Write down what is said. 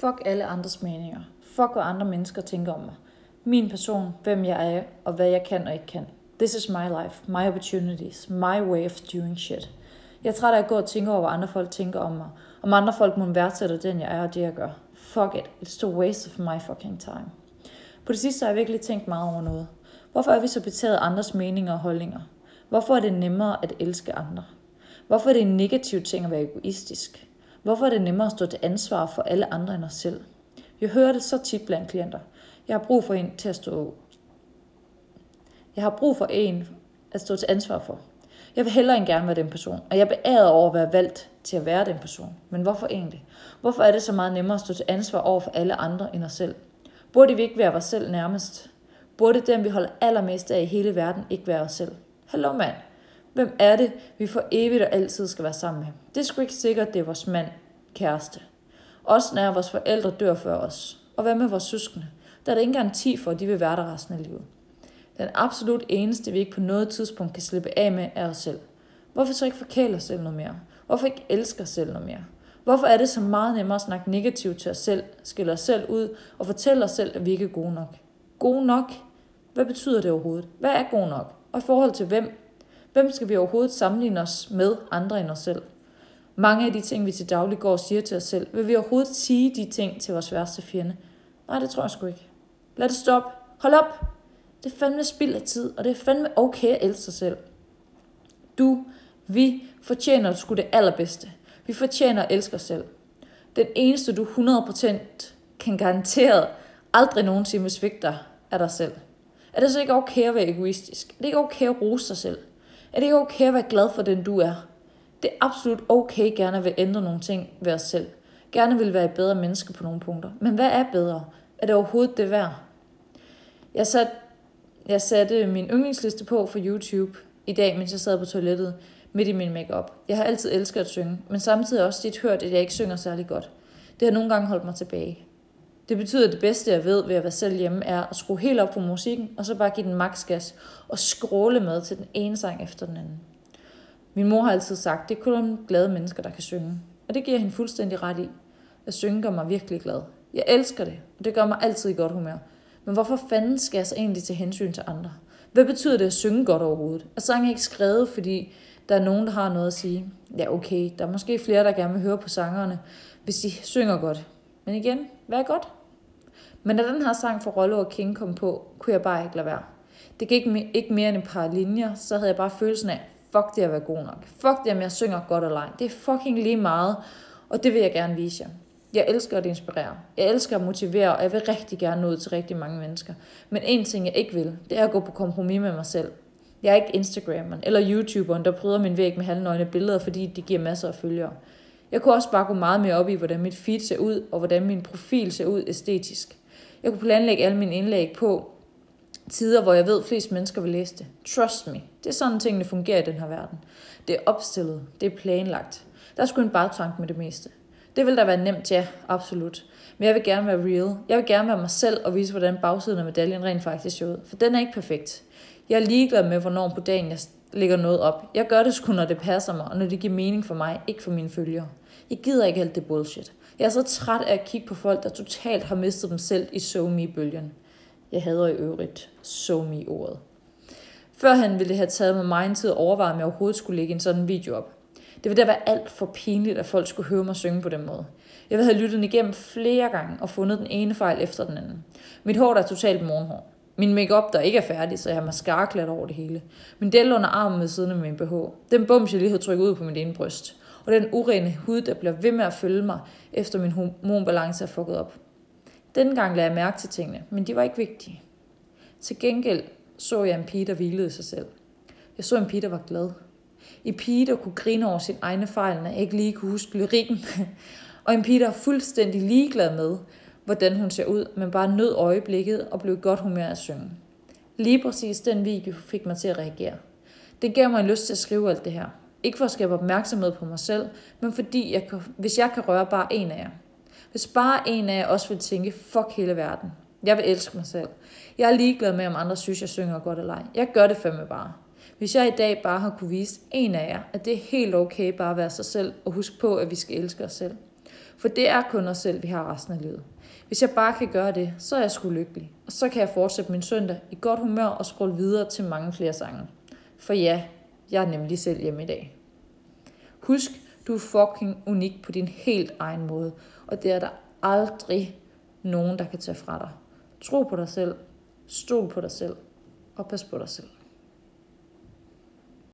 Fuck alle andres meninger. Fuck hvad andre mennesker tænker om mig. Min person, hvem jeg er, og hvad jeg kan og ikke kan. This is my life, my opportunities, my way of doing shit. Jeg er træt af at gå og tænke over, hvad andre folk tænker om mig. Om andre folk må værdsætte den, jeg er og det, jeg gør. Fuck it. It's the waste of my fucking time. På det sidste har jeg virkelig tænkt meget over noget. Hvorfor er vi så betaget af andres meninger og holdninger? Hvorfor er det nemmere at elske andre? Hvorfor er det en negativ ting at være egoistisk? Hvorfor er det nemmere at stå til ansvar for alle andre end os selv? Jeg hører det så tit blandt klienter. Jeg har brug for en at stå til ansvar for. Jeg vil hellere end gerne være den person, og jeg er beæret over at være valgt til at være den person. Men hvorfor egentlig? Hvorfor er det så meget nemmere at stå til ansvar over for alle andre end os selv? Burde vi ikke være os selv nærmest? Burde dem, vi holder allermest af i hele verden, ikke være os selv? Hallo mand. Hvem er det, vi for evigt og altid skal være sammen med? Det er sgu ikke sikkert, det er vores mand, kæreste. Også når vores forældre dør før os. Og hvad med vores søskende? Der er der ingen garanti for, at de vil være der resten af livet. Den absolut eneste, vi ikke på noget tidspunkt kan slippe af med, er os selv. Hvorfor så ikke forkæle os selv noget mere? Hvorfor ikke elske os selv noget mere? Hvorfor er det så meget nemmere at snakke negativt til os selv, skille os selv ud og fortælle os selv, at vi ikke er gode nok? Gode nok? Hvad betyder det overhovedet? Hvad er god nok? Og i forhold til hvem? Hvem skal vi overhovedet sammenligne os med andre end os selv? Mange af de ting, vi til daglig går og siger til os selv, vil vi overhovedet sige de ting til vores værste fjende? Nej, det tror jeg sgu ikke. Lad det stoppe. Hold op. Det er fandme spild af tid, og det er fandme okay at elske sig selv. Vi fortjener sgu det allerbedste. Vi fortjener at elske os selv. Den eneste, du 100% kan garanteret aldrig nogensinde vil svigte dig, er dig selv. Er det så ikke okay at være egoistisk? Er det ikke okay at rose sig selv? Er det ikke okay at være glad for den, du er? Det er absolut okay gerne at vil ændre nogle ting ved os selv. Gerne vil være et bedre menneske på nogle punkter. Men hvad er bedre? Er det overhovedet det værd? Jeg satte min yndlingsliste på for YouTube i dag, mens jeg sad på toilettet midt i min makeup. Jeg har altid elsket at synge, men samtidig også tit hørt, at jeg ikke synger særlig godt. Det har nogle gange holdt mig tilbage. Det betyder, at det bedste, jeg ved ved at være selv hjemme, er at skrue helt op på musikken, og så bare give den maks gas og skråle med til den ene sang efter den anden. Min mor har altid sagt, det er kun glade mennesker, der kan synge. Og det giver hende fuldstændig ret i. At synge gør mig virkelig glad. Jeg elsker det, og det gør mig altid i godt humør. Men hvorfor fanden skal jeg så egentlig til hensyn til andre? Hvad betyder det at synge godt overhovedet? Er sangen ikke skrevet, fordi der er nogen, der har noget at sige? Ja, okay, der er måske flere, der gerne vil høre på sangerne, hvis de synger godt. Men igen, hvad er godt? Men da den her sang for Rollo og King kom på, kunne jeg bare ikke lade være. Det gik ikke mere end et par linjer, så havde jeg bare følelsen af, fuck det at være god nok. Fuck det, om jeg synger godt eller ej. Det er fucking lige meget, og det vil jeg gerne vise jer. Jeg elsker at inspirere. Jeg elsker at motivere, og jeg vil rigtig gerne nå ud til rigtig mange mennesker. Men en ting, jeg ikke vil, det er at gå på kompromis med mig selv. Jeg er ikke Instagrammeren eller YouTuberen, der pryder min væg med halvnøgne billeder, fordi de giver masser af følgere. Jeg kunne også bare gå meget mere op i, hvordan mit feed ser ud, og hvordan min profil ser ud æstetisk. Jeg kunne planlægge alle mine indlæg på tider, hvor jeg ved, flest mennesker vil læse det. Trust me. Det er sådan, tingene fungerer i den her verden. Det er opstillet. Det er planlagt. Der er sgu en bagtanke med det meste. Det vil da være nemt, ja, absolut. Men jeg vil gerne være real. Jeg vil gerne være mig selv og vise, hvordan bagsiden af medaljen rent faktisk ser ud. For den er ikke perfekt. Jeg er ligeglad med, hvornår på dagen jeg lægger noget op. Jeg gør det sgu, når det passer mig, og når det giver mening for mig, ikke for mine følgere. Jeg gider ikke alt det bullshit. Jeg er så træt af at kigge på folk, der totalt har mistet dem selv i SoMe-bølgen. Jeg hader i øvrigt SoMe-ordet. Førhen ville det have taget mig meget tid at overveje, om jeg overhovedet skulle lægge en sådan video op. Det ville da være alt for pinligt, at folk skulle høre mig synge på den måde. Jeg ville have lyttet den igennem flere gange og fundet den ene fejl efter den anden. Mit hår der er totalt morgenhår. Min makeup der ikke er færdig, så jeg har mascara klat over det hele. Min del under armen ved siden af min BH. Den bums, jeg lige havde trykket ud på mit ene bryst. Og den urene hud, der bliver ved med at følge mig, efter min hormonbalance er fucket op. Denne gang lagde jeg mærke til tingene, men de var ikke vigtige. Til gengæld så jeg en pige, der hvilede sig selv. Jeg så en pige, der var glad. En pige, der kunne grine over sin egne fejl, når jeg ikke lige kunne huske lyrikken. Og en pige, der er fuldstændig ligeglad med, hvordan hun ser ud, men bare nød øjeblikket og blev godt humør at synge. Lige præcis den video fik mig til at reagere. Det gav mig en lyst til at skrive alt det her. Ikke for at skabe opmærksomhed på mig selv, men fordi hvis jeg kan røre bare en af jer. Hvis bare en af jer også vil tænke, fuck hele verden. Jeg vil elske mig selv. Jeg er ligeglad med, om andre synes, jeg synger godt eller ej. Jeg gør det fandme bare. Hvis jeg i dag bare har kunne vise en af jer, at det er helt okay bare at være sig selv og huske på, at vi skal elske os selv. For det er kun os selv, vi har resten af livet. Hvis jeg bare kan gøre det, så er jeg sgu lykkelig. Og så kan jeg fortsætte min søndag i godt humør og scrolle videre til mange flere sange. For ja, jeg er nemlig selv hjemme i dag. Husk, du er fucking unik på din helt egen måde. Og det er der aldrig nogen, der kan tage fra dig. Tro på dig selv, stol på dig selv og pas på dig selv.